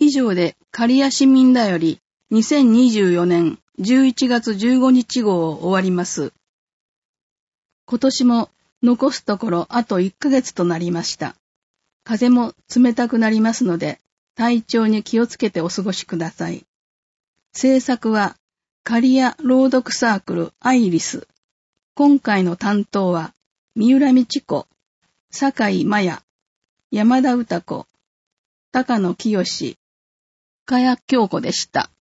以上で刈谷市民だより2024年11月15日号を終わります。今年も残すところあと1ヶ月となりました。風も冷たくなりますので、体調に気をつけてお過ごしください。制作は刈谷朗読サークルアイリス。今回の担当は三浦美智子、坂井真也、山田歌子、高野清、加谷京子でした。